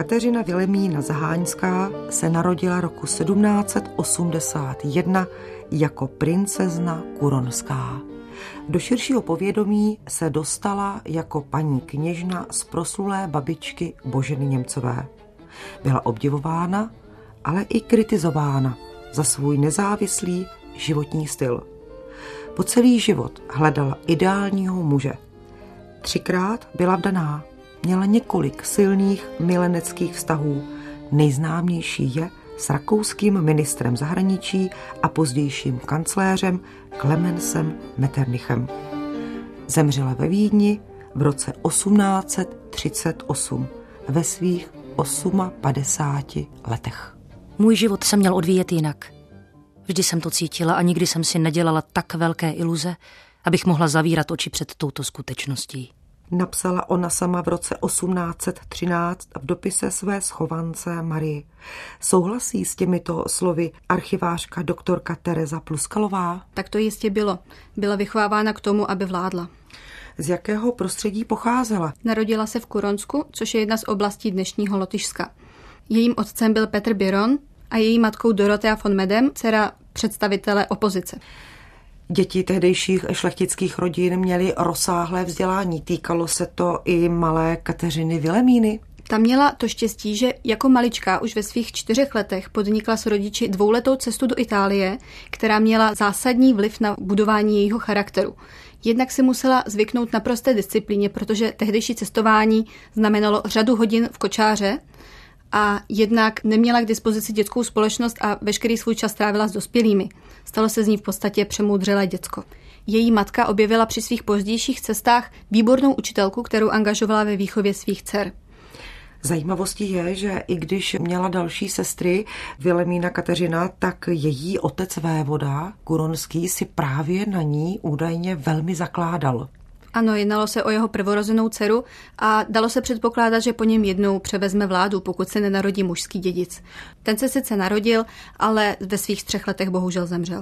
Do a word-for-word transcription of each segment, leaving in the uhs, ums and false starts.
Kateřina Vilemína Zaháňská se narodila roku sedmnáct set osmdesát jedna jako princezna Kuronská. Do širšího povědomí se dostala jako paní kněžna z proslulé babičky Boženy Němcové. Byla obdivována, ale i kritizována za svůj nezávislý životní styl. Po celý život hledala ideálního muže. Třikrát byla vdaná, měla několik silných mileneckých vztahů. Nejznámější je s rakouským ministrem zahraničí a pozdějším kancléřem Klemensem Metternichem. Zemřela ve Vídni v roce osmnáct set třicet osm ve svých padesáti osmi letech. Můj život se měl odvíjet jinak. Vždy jsem to cítila a nikdy jsem si nedělala tak velké iluze, abych mohla zavírat oči před touto skutečností. Napsala ona sama v roce osmnáct set třináct v dopise své schovance Marii. Souhlasí s těmito slovy archivářka doktorka Tereza Pluskalová? Tak to jistě bylo. Byla vychovávána k tomu, aby vládla. Z jakého prostředí pocházela? Narodila se v Kuronsku, což je jedna z oblastí dnešního Lotyšska. Jejím otcem byl Petr Biron a její matkou Dorotea von Medem, dcera představitele opozice. Děti tehdejších šlechtických rodin měly rozsáhlé vzdělání. Týkalo se to i malé Kateřiny Vilemíny. Ta měla to štěstí, že jako malička už ve svých čtyřech letech podnikla s rodiči dvouletou cestu do Itálie, která měla zásadní vliv na budování jejího charakteru. Jednak si musela zvyknout na prosté disciplíně, protože tehdejší cestování znamenalo řadu hodin v kočáře, a jednak neměla k dispozici dětskou společnost a veškerý svůj čas trávila s dospělými. Stalo se z ní v podstatě přemoudřelé děcko. Její matka objevila při svých pozdějších cestách výbornou učitelku, kterou angažovala ve výchově svých dcer. Zajímavostí je, že i když měla další sestry Vilemína Kateřina, tak její otec vévoda Kuronský si právě na ní údajně velmi zakládal. Ano, jednalo se o jeho prvorozenou dceru a dalo se předpokládat, že po něm jednou převezme vládu, pokud se nenarodí mužský dědic. Ten se sice narodil, ale ve svých třech letech bohužel zemřel.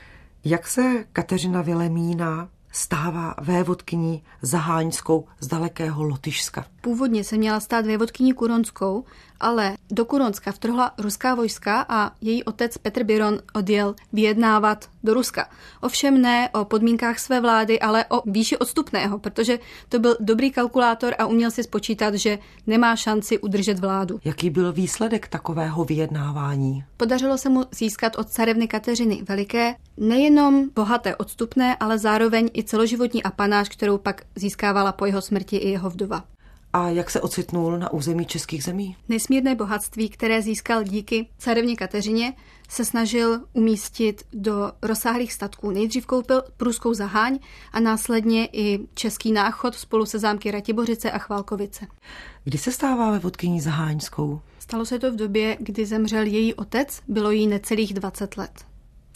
Jak se Kateřina Vilemína stává vévodkyní Zaháňskou z dalekého Lotyšska? Původně se měla stát vévodkyní Kuronskou, ale do Kuronska vtrhla ruská vojska a její otec Petr Biron odjel vyjednávat do Ruska. Ovšem ne o podmínkách své vlády, ale o výši odstupného, protože to byl dobrý kalkulátor a uměl si spočítat, že nemá šanci udržet vládu. Jaký byl výsledek takového vyjednávání? Podařilo se mu získat od carevny Kateřiny Veliké nejenom bohaté odstupné, ale zároveň i celoživotní apanáž, kterou pak získávala po jeho smrti i jeho vdova. A jak se ocitnul na území českých zemí? Nesmírné bohatství, které získal díky carevně Kateřině, se snažil umístit do rozsáhlých statků. Nejdřív koupil pruskou Zaháň a následně i český Náchod spolu se zámky Ratibořice a Chvalkovice. Kdy se stává vévodkyní Zaháňskou? Stalo se to v době, kdy zemřel její otec, bylo jí necelých dvacet let.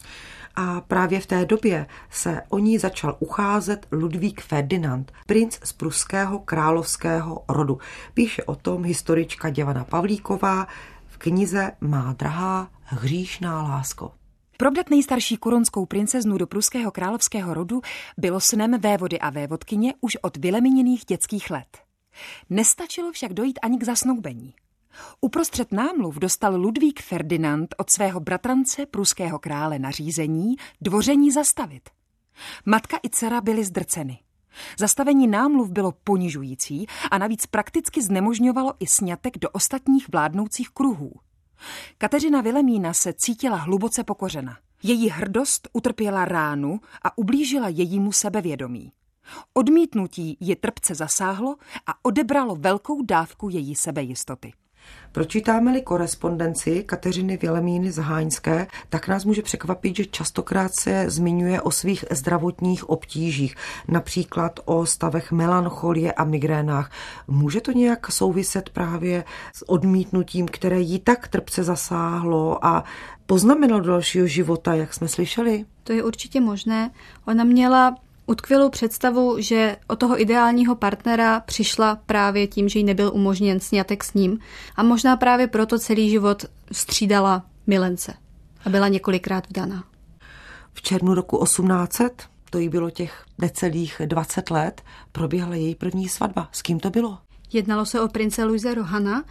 A právě v té době se o ní začal ucházet Ludvík Ferdinand, princ z pruského královského rodu. Píše o tom historička Děvana Pavlíková v knize Má drahá hříšná lásko. Provdat nejstarší kuronskou princeznu do pruského královského rodu bylo snem vévody a vévodkyně už od Vileminěných dětských let. Nestačilo však dojít ani k zasnoubení. Uprostřed námluv dostal Ludvík Ferdinand od svého bratrance pruského krále nařízení dvoření zastavit. Matka i dcera byly zdrceny. Zastavení námluv bylo ponižující a navíc prakticky znemožňovalo i sňatek do ostatních vládnoucích kruhů. Kateřina Vilemína se cítila hluboce pokořena. Její hrdost utrpěla ránu a ublížila jejímu sebevědomí. Odmítnutí ji trpce zasáhlo a odebralo velkou dávku její sebejistoty. Pročítáme-li korespondenci Kateřiny Vilemíny Zaháňské, tak nás může překvapit, že častokrát se zmiňuje o svých zdravotních obtížích, například o stavech melancholie a migrénách. Může to nějak souviset právě s odmítnutím, které jí tak trpce zasáhlo a poznamenalo do dalšího života, jak jsme slyšeli? To je určitě možné. Ona měla utkvělou představu, že o toho ideálního partnera přišla právě tím, že jí nebyl umožněn sňatek s ním a možná právě proto celý život střídala milence a byla několikrát vdaná. V červnu roku osmnáct set, to jí bylo těch necelých dvacet let, proběhla její první svatba. S kým to bylo? Jednalo se o prince Luise Rohana.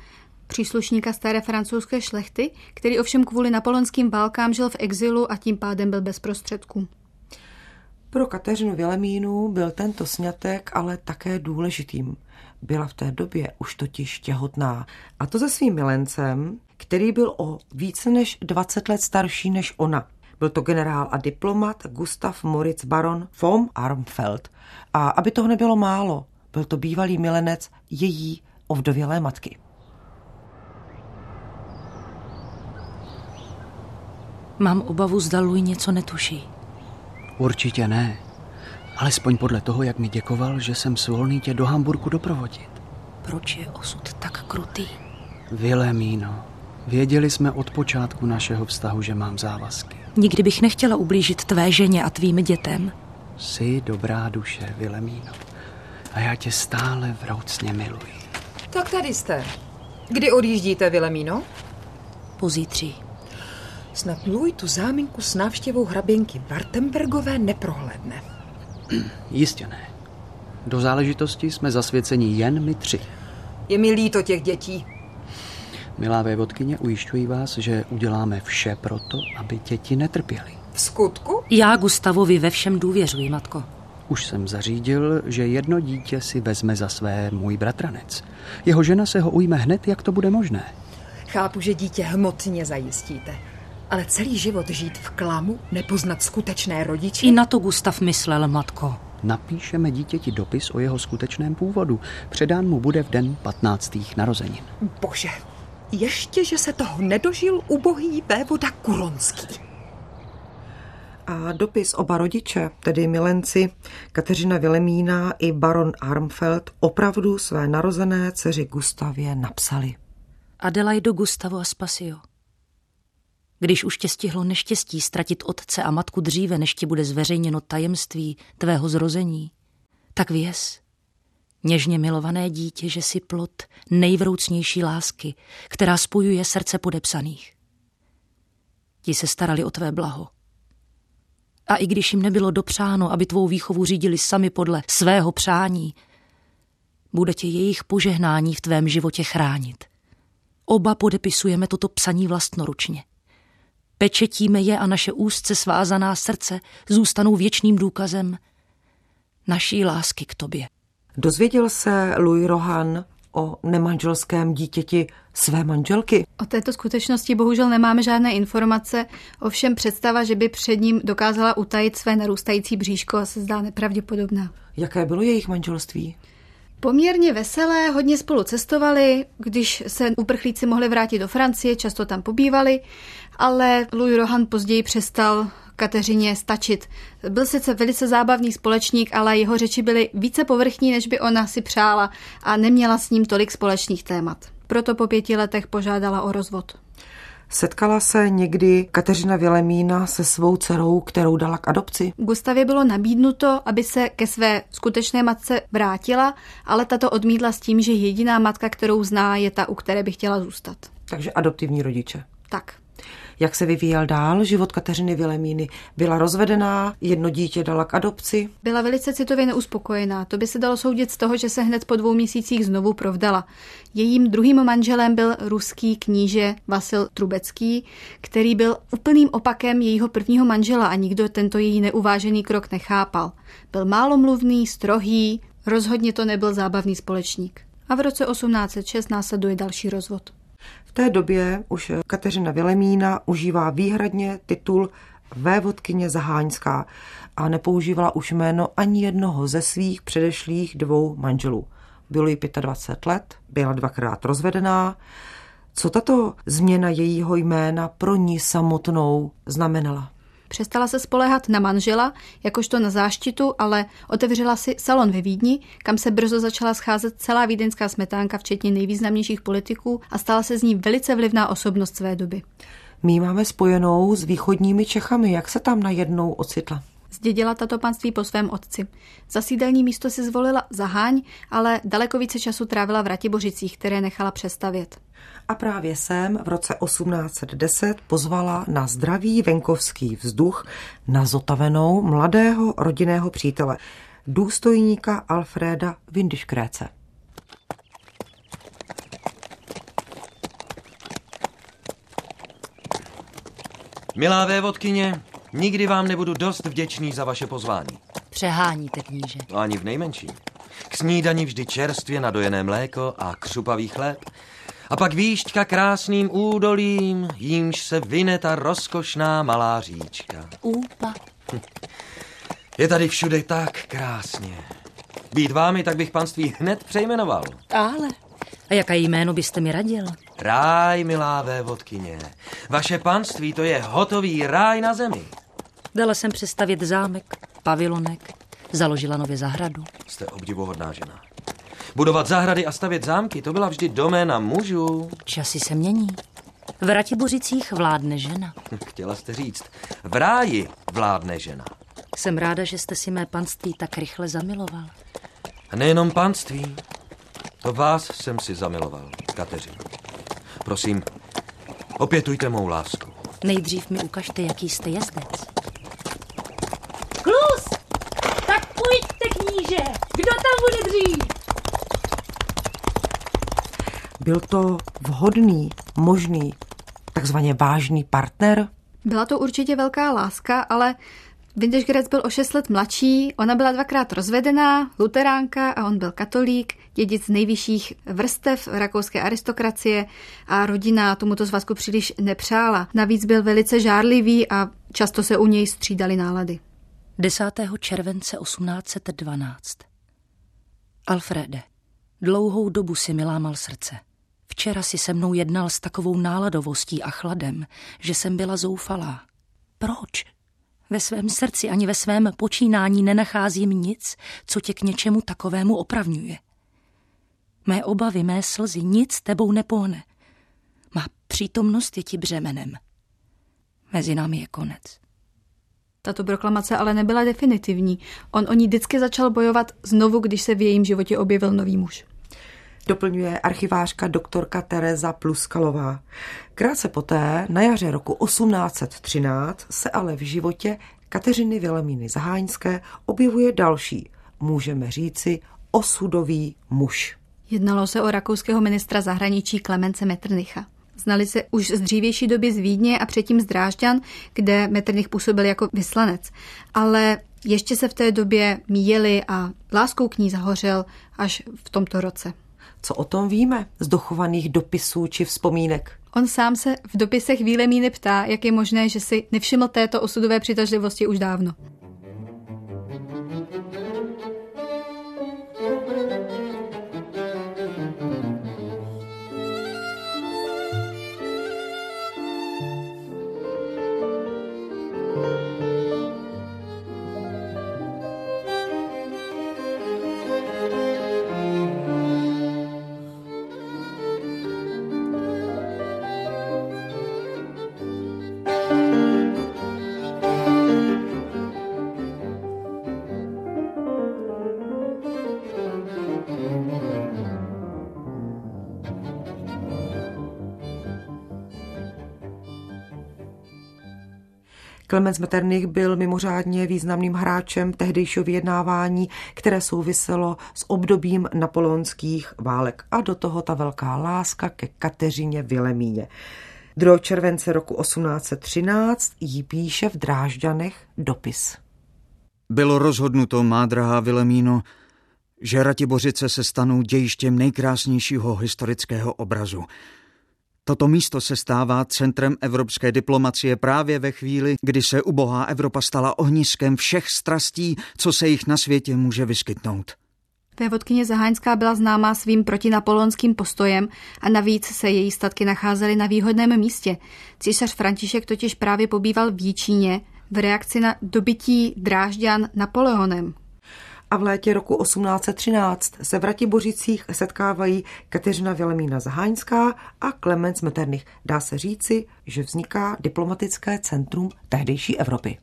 příslušníka staré francouzské šlechty, který ovšem kvůli napoleonským válkám žil v exilu a tím pádem byl bez prostředků. Pro Kateřinu Vilemínu byl tento sňatek ale také důležitým. Byla v té době už totiž těhotná. A to se svým milencem, který byl o více než dvacet let starší než ona. Byl to generál a diplomat Gustav Moritz Baron von Armfeld. A aby toho nebylo málo, byl to bývalý milenec její ovdovělé matky. Mám obavu, zda Louis něco netuší. Určitě ne. Alespoň podle toho, jak mi děkoval, že jsem svolný tě do Hamburku doprovodit. Proč je osud tak krutý? Vilemíno, věděli jsme od počátku našeho vztahu, že mám závazky. Nikdy bych nechtěla ublížit tvé ženě a tvým dětem. Jsi dobrá duše, Vilemíno. A já tě stále vroucně miluji. Tak tady jste. Kdy odjíždíte, Vilemíno? Pozítří. Snad Louis tu záminku s návštěvou hraběnky Wartenbergové neprohlédne. Jistě ne. Do záležitosti jsme zasvěceni jen my tři. Je mi líto těch dětí. Milá vévodkyně, ujišťuji vás, že uděláme vše proto, aby děti netrpěly. V skutku? Já Gustavovi ve všem důvěřuji, matko. Už jsem zařídil, že jedno dítě si vezme za své můj bratranec. Jeho žena se ho ujme hned, jak to bude možné. Chápu, že dítě hmotně zajistíte. Ale celý život žít v klamu, nepoznat skutečné rodiče? I na to Gustav myslel, matko. Napíšeme dítěti dopis o jeho skutečném původu. Předán mu bude v den patnáctých narozenin. Bože, ještě, že se toho nedožil ubohý vévoda Kuronský. A dopis oba rodiče, tedy milenci Kateřina Vilemína i baron Armfeld, opravdu své narozené dceři Gustavě napsali. Adelaido, Gustavo a Spasio. Když už tě stihlo neštěstí ztratit otce a matku dříve, než ti bude zveřejněno tajemství tvého zrození, tak věz, něžně milované dítě, že jsi plod nejvroucnější lásky, která spojuje srdce podepsaných. Ti se starali o tvé blaho. A i když jim nebylo dopřáno, aby tvou výchovu řídili sami podle svého přání, bude tě jejich požehnání v tvém životě chránit. Oba podepisujeme toto psaní vlastnoručně. Pečetíme je a naše úzce svázaná srdce zůstanou věčným důkazem naší lásky k tobě. Dozvěděl se Louis Rohan o nemanželském dítěti své manželky? O této skutečnosti bohužel nemáme žádné informace, ovšem představa, že by před ním dokázala utajit své narůstající bříško, se zdá nepravděpodobná. Jaké bylo jejich manželství? Poměrně veselé, hodně spolu cestovali, když se uprchlíci mohli vrátit do Francie, často tam pobývali, ale Louis Rohan později přestal Kateřině stačit. Byl sice velice zábavný společník, ale jeho řeči byly více povrchní, než by ona si přála a neměla s ním tolik společných témat. Proto po pěti letech požádala o rozvod. Setkala se někdy Kateřina Vilemína se svou dcerou, kterou dala k adopci? Gustavě bylo nabídnuto, aby se ke své skutečné matce vrátila, ale tato odmítla s tím, že jediná matka, kterou zná, je ta, u které by chtěla zůstat. Takže adoptivní rodiče. Tak. Jak se vyvíjel dál život Kateřiny Vilemíny? Byla rozvedená, jedno dítě dala k adopci? Byla velice citově neuspokojená. To by se dalo soudit z toho, že se hned po dvou měsících znovu provdala. Jejím druhým manželem byl ruský kníže Vasil Trubecký, který byl úplným opakem jejího prvního manžela a nikdo tento její neuvážený krok nechápal. Byl málomluvný, strohý, rozhodně to nebyl zábavný společník. A v roce osmnáct set šest následuje další rozvod. V té době už Kateřina Vilemína užívá výhradně titul vévodkyně Zaháňská a nepoužívala už jméno ani jednoho ze svých předešlých dvou manželů. Bylo jí dvacet pět let, byla dvakrát rozvedená. Co tato změna jejího jména pro ní samotnou znamenala? Přestala se spoléhat na manžela, jakožto na záštitu, ale otevřela si salon ve Vídni, kam se brzo začala scházet celá vídeňská smetánka, včetně nejvýznamnějších politiků, a stala se z ní velice vlivná osobnost své doby. My máme spojenou s východními Čechami. Jak se tam najednou ocitla? Zdědila tato panství po svém otci. Za sídelní místo si zvolila Zaháň, ale daleko více času trávila v Ratibořicích, které nechala přestavět. A právě sem v roce osmnáct set deset pozvala na zdravý venkovský vzduch na zotavenou mladého rodinného přítele, důstojníka Alfréda Windischgrätze. Milá vévodkyně, nikdy vám nebudu dost vděčný za vaše pozvání. Přeháníte, kníže. No ani v nejmenším. K snídani vždy čerstvě nadojené mléko a křupavý chléb. A pak výšťka krásným údolím, jímž se vyne ta rozkošná malá říčka. Úpa. Hm. Je tady všude tak krásně. Být vámi, tak bych panství hned přejmenoval. Ale. A jaké jméno byste mi radil? Ráj, milá vévodkyně. Vaše panství, to je hotový ráj na zemi. Dala jsem přestavět zámek, pavilonek, založila nově zahradu. Jste obdivuhodná žena. Budovat zahrady a stavět zámky, to byla vždy doména mužů. Časy se mění. V Ratibořicích vládne žena. Chtěla jste říct, v ráji vládne žena. Jsem ráda, že jste si mé panství tak rychle zamiloval. A nejenom panství, to vás jsem si zamiloval, Kateřino. Prosím, opětujte mou lásku. Nejdřív mi ukažte, jaký jste jezdec. Klus! Tak pojďte, kníže! Kdo tam bude dřív? Byl to vhodný, možný, takzvaně vážný partner? Byla to určitě velká láska, ale Windischgrätz byl o šest let mladší, ona byla dvakrát rozvedená, luteránka a on byl katolík, dědic nejvyšších vrstev rakouské aristokracie a rodina tomuto svazku příliš nepřála. Navíc byl velice žárlivý a často se u něj střídaly nálady. desátého července osmnáct set dvanáct. Alfrede, dlouhou dobu si mi lámal srdce. Včera si se mnou jednal s takovou náladovostí a chladem, že jsem byla zoufalá. Proč? Ve svém srdci ani ve svém počínání nenacházím nic, co tě k něčemu takovému opravňuje. Mé obavy, mé slzy, nic tebou nepohne. Má přítomnost je ti břemenem. Mezi námi je konec. Tato proklamace ale nebyla definitivní. On o ní vždycky začal bojovat znovu, když se v jejím životě objevil nový muž. Doplňuje archivářka doktorka Tereza Pluskalová. Krátce poté, na jaře roku osmnáct set třináct, se ale v životě Kateřiny Vilemíny Zaháňské objevuje další, můžeme říci, osudový muž. Jednalo se o rakouského ministra zahraničí Klemence Metternicha. Znali se už z dřívější doby z Vídně a předtím z Drážďan, kde Metternich působil jako vyslanec. Ale ještě se v té době míjeli a láskou k ní zahořel až v tomto roce. Co o tom víme z dochovaných dopisů či vzpomínek? On sám se v dopisech Vilemíny ptá, jak je možné, že si nevšiml této osudové přitažlivosti už dávno. Klemens Metternich byl mimořádně významným hráčem tehdejšího vyjednávání, které souviselo s obdobím napoleonských válek a do toho ta velká láska ke Kateřině Vilemíně. druhého července roku osmnáct set třináct jí píše v Drážďanech dopis. Bylo rozhodnuto, má drahá Vilemíno, že Ratibořice se stanou dějištěm nejkrásnějšího historického obrazu. Toto místo se stává centrem evropské diplomacie právě ve chvíli, kdy se ubohá Evropa stala ohniskem všech strastí, co se jich na světě může vyskytnout. Vévodkyně Zaháňská byla známá svým protinapoleonským postojem a navíc se její statky nacházely na výhodném místě. Císař František totiž právě pobýval v Jičíně v reakci na dobytí Drážďan Napoleonem. A v létě roku osmnáct set třináct se v Ratibořicích setkávají Kateřina Vilemína Zaháňská a Klemens Metternich. Dá se říci, že vzniká diplomatické centrum tehdejší Evropy.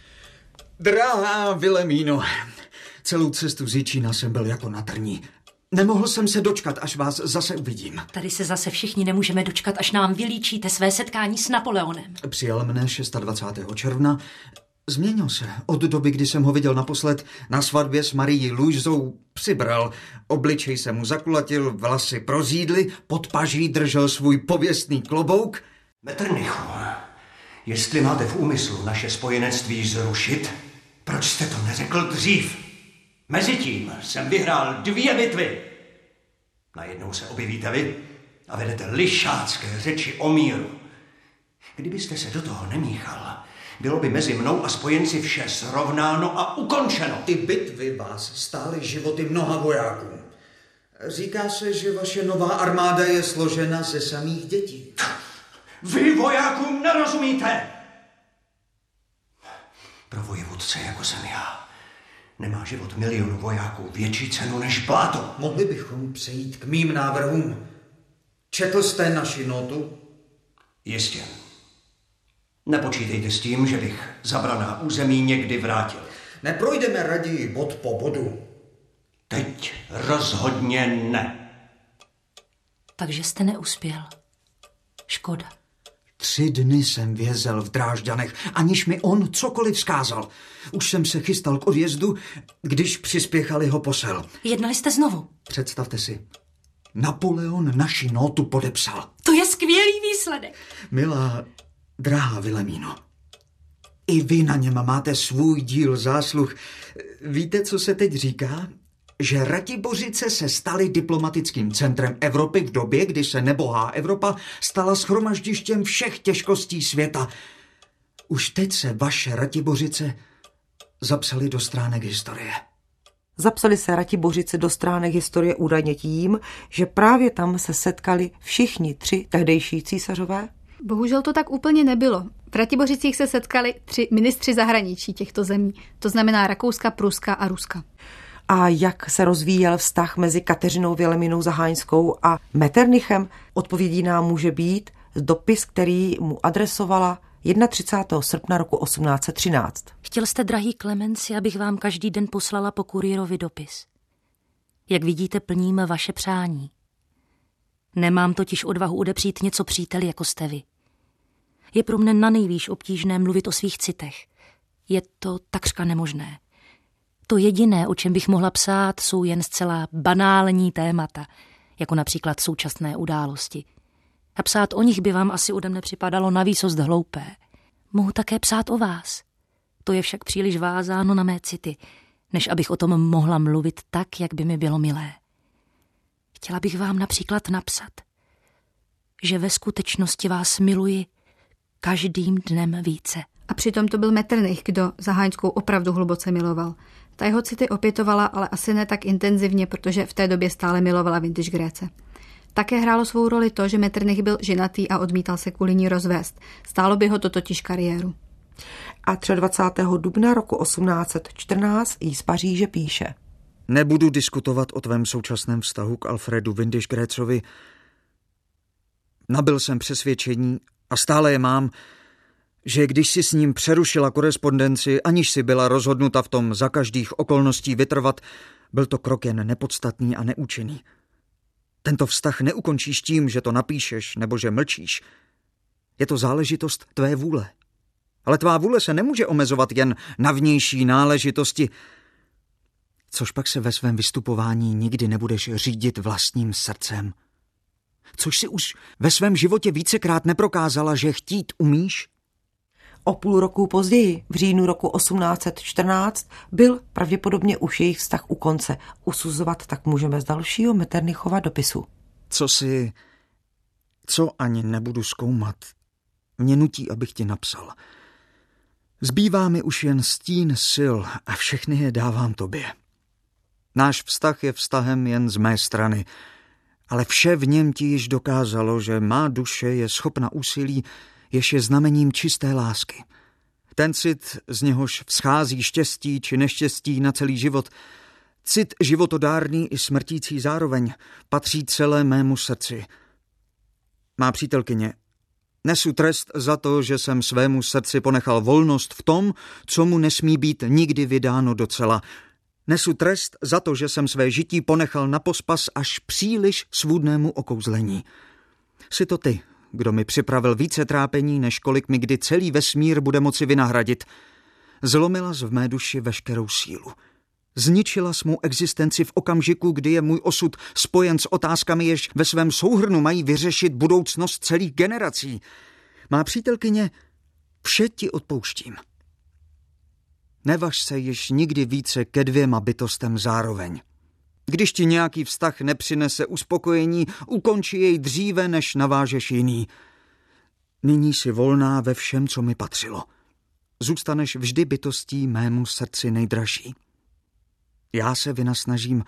Drahá Vilemíno, celou cestu z Jičína jsem byl jako na trní. Nemohl jsem se dočkat, až vás zase uvidím. Tady se zase všichni nemůžeme dočkat, až nám vylíčíte své setkání s Napoleonem. Přijal mne dvacátého šestého června. Změnil se. Od doby, kdy jsem ho viděl naposled na svatbě s Marií Luizou, přibral. Obličej se mu zakulatil, vlasy prozídly, pod paží držel svůj pověstný klobouk. Metternichu, Jestli máte v úmyslu naše spojenectví zrušit, proč jste to neřekl dřív? Mezitím jsem vyhrál dvě bitvy. Najednou se objevíte vy a vedete lišácké řeči o míru. Kdybyste se do toho nemíchal, bylo by mezi mnou a spojenci vše srovnáno a ukončeno. Ty bitvy vás stály životy mnoha vojáků. Říká se, že vaše nová armáda je složena ze samých dětí. Vy vojákům nerozumíte! Pro vojevůdce, jako jsem já, nemá život milionu vojáků větší cenu než bláto. Mohli bychom přejít k mým návrhům. Četl jste naši notu? Jistě. Nepočítejte s tím, že bych zabraná území někdy vrátil. Neprojdeme raději bod po bodu. Teď rozhodně ne. Takže jste neuspěl. Škoda. Tři dny jsem vězel v Drážďanech, aniž mi on cokoliv vzkázal. Už jsem se chystal k odjezdu, když přispěchal jeho posel. Jednali jste znovu? Představte si, Napoleon naši nótu podepsal. To je skvělý výsledek. Milá, drahá Vilemíno, i vy na něm máte svůj díl zásluh. Víte, co se teď říká? Že Ratibořice se staly diplomatickým centrem Evropy v době, kdy se nebohá Evropa stala shromaždištěm všech těžkostí světa. Už teď se vaše Ratibořice zapsaly do stránek historie. Zapsali se Ratibořice do stránek historie údajně tím, že právě tam se setkali všichni tři tehdejší císařové? Bohužel to tak úplně nebylo. V Ratibořicích se setkali tři ministři zahraničí těchto zemí, to znamená Rakouska, Pruska a Ruska. A jak se rozvíjel vztah mezi Kateřinou Vilhelmínou Zahájskou a Metternichem? Odpovědí nám může být dopis, který mu adresovala třicátého prvního srpna roku osmnáct set třináct. Chtěl jste, drahý Klemenci, abych vám každý den poslala po kurýrovi dopis. Jak vidíte, plním vaše přání. Nemám totiž odvahu odepřít něco příteli, jako jste vy. Je pro mne nanejvýš obtížné mluvit o svých citech. Je to takřka nemožné. To jediné, o čem bych mohla psát, jsou jen zcela banální témata, jako například současné události. A psát o nich by vám asi ode mne připadalo navýsost hloupé. Mohu také psát o vás. To je však příliš vázáno na mé city, než abych o tom mohla mluvit tak, jak by mi bylo milé. Chtěla bych vám například napsat, že ve skutečnosti vás miluji každým dnem více. A přitom to byl Metternich, kdo Zahájskou opravdu hluboce miloval. Ta jeho city opětovala, ale asi ne tak intenzivně, protože v té době stále milovala vintage Gréce. Také hrálo svou roli to, že Metternich byl ženatý a odmítal se kvůli ní rozvést. Stálo by ho to totiž kariéru. A dvacátého třetího dubna roku osmnáct set čtrnáct jí z Paříže píše. Nebudu diskutovat o tvém současném vztahu k Alfredu Windisch-Grécovi. Nabyl jsem přesvědčení a stále je mám, že když si s ním přerušila korespondenci, aniž si byla rozhodnuta v tom za každých okolností vytrvat, byl to krok jen nepodstatný a neúčinný. Tento vztah neukončíš tím, že to napíšeš nebo že mlčíš. Je to záležitost tvé vůle. Ale tvá vůle se nemůže omezovat jen na vnější náležitosti, což pak se ve svém vystupování nikdy nebudeš řídit vlastním srdcem. Což si už ve svém životě vícekrát neprokázala, že chtít umíš? O půl roku později, v říjnu roku osmnáct set čtrnáct, byl pravděpodobně už jejich vztah u konce. Usuzovat tak můžeme z dalšího Metternichova dopisu. Co si, co ani nebudu zkoumat, mě nutí, abych ti napsal. Zbývá mi už jen stín sil a všechny je dávám tobě. Náš vztah je vztahem jen z mé strany, ale vše v něm ti již dokázalo, že má duše je schopna úsilí, jež je znamením čisté lásky. Ten cit, z něhož vzchází štěstí či neštěstí na celý život, cit životodárný i smrtící zároveň, patří celé mému srdci. Má přítelkyně, nesu trest za to, že jsem svému srdci ponechal volnost v tom, co mu nesmí být nikdy vydáno docela. Nesu trest za to, že jsem své žití ponechal na pospas až příliš svůdnému okouzlení. Jsi to ty, kdo mi připravil více trápení, než kolik mi kdy celý vesmír bude moci vynahradit. Zlomila z v mé duši veškerou sílu. Zničila s mou existenci v okamžiku, kdy je můj osud spojen s otázkami, jež ve svém souhrnu mají vyřešit budoucnost celých generací. Má přítelkyně, Vše ti odpouštím. Nevaž se již nikdy více ke dvěma bytostem zároveň. Když ti nějaký vztah nepřinese uspokojení, ukonči jej dříve, než navážeš jiný. Nyní jsi volná ve všem, co mi patřilo. Zůstaneš vždy bytostí mému srdci nejdražší. Já se vynasnažím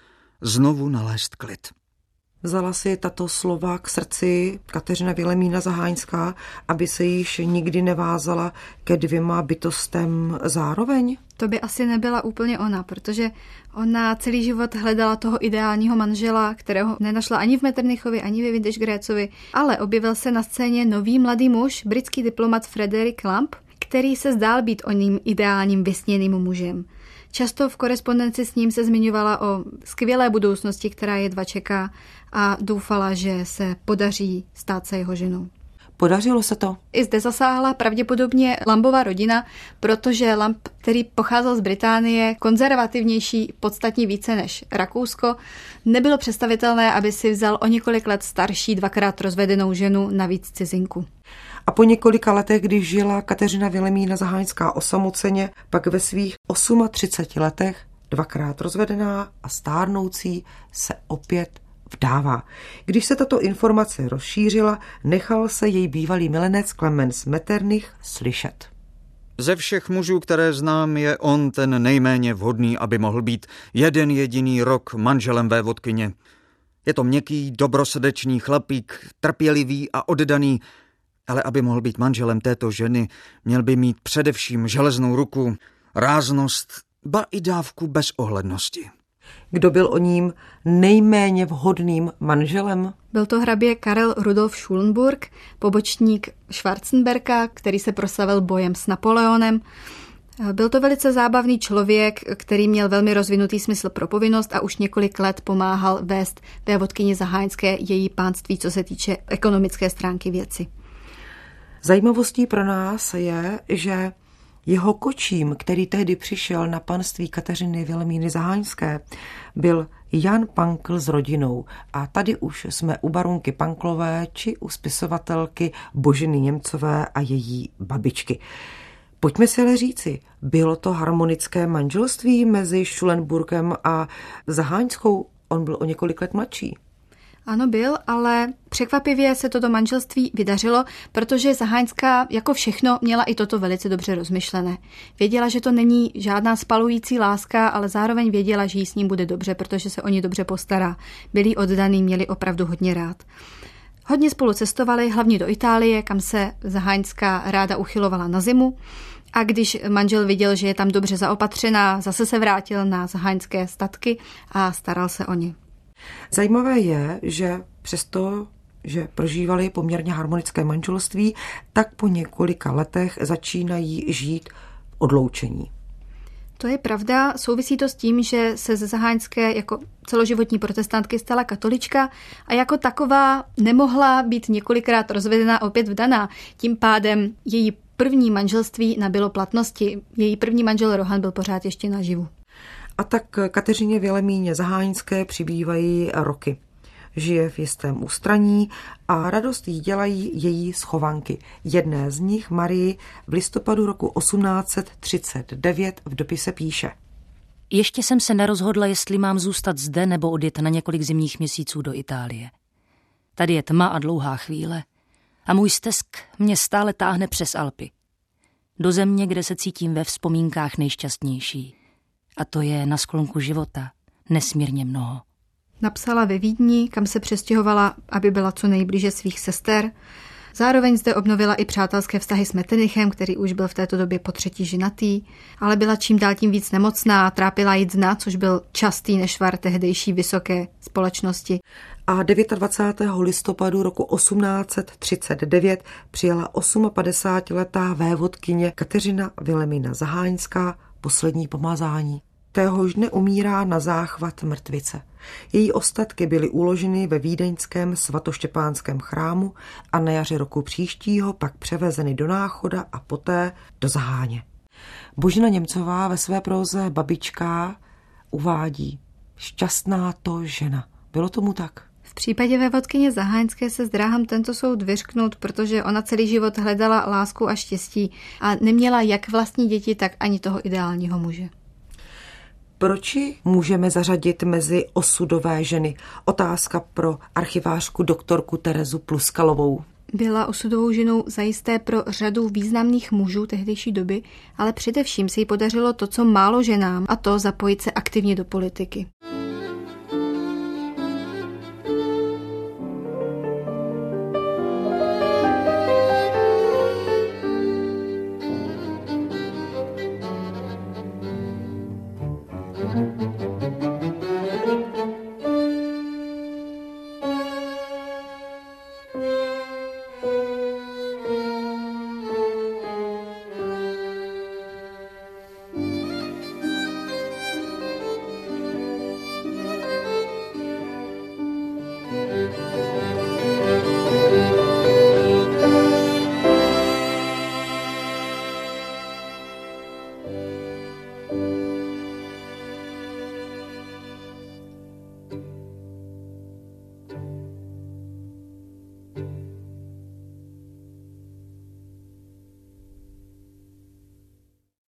znovu nalézt klid. Vzala si tato slova k srdci Kateřina Vilemína Zaháňská, aby se již nikdy nevázala ke dvěma bytostem zároveň? To by asi nebyla úplně ona, protože ona celý život hledala toho ideálního manžela, kterého nenašla ani v Metternichovi, ani ve Windegrätzovi, ale objevil se na scéně nový mladý muž, britský diplomat Frederick Lamb, který se zdál být oným ideálním vysněným mužem. Často v korespondenci s ním se zmiňovala o skvělé budoucnosti, která je dva čeká, a doufala, že se podaří stát se jeho ženou. Podařilo se to? I zde zasáhla pravděpodobně Lambova rodina, protože Lamb, který pocházel z Británie, konzervativnější podstatně více než Rakousko, nebylo představitelné, aby si vzal o několik let starší, dvakrát rozvedenou ženu, navíc cizinku. A po několika letech, když žila Kateřina Vilemína Zaháňská osamoceně, pak ve svých třiceti osmi letech, dvakrát rozvedená a stárnoucí, se opět vdává. Když se tato informace rozšířila, nechal se její bývalý milenec Klemens Metternich slyšet. Ze všech mužů, které znám, je on ten nejméně vhodný, aby mohl být jeden jediný rok manželem vévodkyně. Je to měkký, dobrosrdečný chlapík, trpělivý a oddaný, ale aby mohl být manželem této ženy, měl by mít především železnou ruku, ráznost, ba i dávku bezohlednosti. Kdo byl o ním nejméně vhodným manželem? Byl to hrabě Karel Rudolf Schulenburg, pobočník Schwarzenberga, který se proslavil bojem s Napoleonem. Byl to velice zábavný člověk, který měl velmi rozvinutý smysl pro povinnost a už několik let pomáhal vést vévodkyni Zaháňské její pánství, co se týče ekonomické stránky věci. Zajímavostí pro nás je, že jeho kočím, který tehdy přišel na panství Kateřiny Vilemíny Zaháňské, byl Jan Pankl s rodinou. A tady už jsme u barunky Panklové či u spisovatelky Boženy Němcové a její babičky. Pojďme si ale říci, bylo to harmonické manželství mezi Schulenburgem a Zaháňskou? On byl o několik let mladší. Ano, byl, ale překvapivě se toto manželství vydařilo, protože Zaháňská jako všechno měla i toto velice dobře rozmyšlené. Věděla, že to není žádná spalující láska, ale zároveň věděla, že jí s ním bude dobře, protože se o ně dobře postará. Byli oddaný, měli opravdu hodně rád. Hodně spolu cestovali, hlavně do Itálie, kam se Zaháňská ráda uchylovala na zimu. A když manžel viděl, že je tam dobře zaopatřená, zase se vrátil na Zaháňské statky a staral se o ně. Zajímavé je, že přesto, že prožívali poměrně harmonické manželství, tak po několika letech začínají žít odloučení. To je pravda, souvisí to s tím, že se ze Zaháňské jako celoživotní protestantky stala katolička a jako taková nemohla být několikrát rozvedená a opět vdaná. Tím pádem její první manželství nabylo platnosti. Její první manžel Rohan byl pořád ještě naživu. A tak Kateřině Vilemíně Zaháňské přibývají roky. Žije v jistém ústraní a radost jí dělají její schovanky. Jedné z nich, Marii, v listopadu roku osmnáct set třicet devět v dopise píše. Ještě jsem se nerozhodla, jestli mám zůstat zde nebo odjet na několik zimních měsíců do Itálie. Tady je tma a dlouhá chvíle a můj stesk mě stále táhne přes Alpy. Do země, kde se cítím ve vzpomínkách nejšťastnější. A to je na sklonku života nesmírně mnoho. Napsala ve Vídni, kam se přestěhovala, aby byla co nejblíže svých sester. Zároveň zde obnovila i přátelské vztahy s Metternichem, který už byl v této době po třetí ženatý, ale byla čím dál tím víc nemocná a trápila jí dna, což byl častý nešvar tehdejší vysoké společnosti. A dvacátého devátého listopadu roku osmnáct set třicet devět přijala osmapadesátiletá vévodkyně Kateřina Vilemína Zaháňská poslední pomazání. Téhož dne umírá na záchvat mrtvice. Její ostatky byly uloženy ve vídeňském svatoštěpánském chrámu a na jaře roku příštího pak převezeny do Náchoda a poté do Zaháně. Božena Němcová ve své próze Babička uvádí: šťastná to žena. Bylo tomu tak? V V případě vévodkyně Zaháňské se zdráhám tento soud vyřknout, protože ona celý život hledala lásku a štěstí a neměla jak vlastní děti, tak ani toho ideálního muže. Proč ji můžeme zařadit mezi osudové ženy? Otázka pro archivářku doktorku Terezu Pluskalovou. Byla osudovou ženou zajisté pro řadu významných mužů tehdejší doby, ale především se jí podařilo to, co málo ženám, a to zapojit se aktivně do politiky.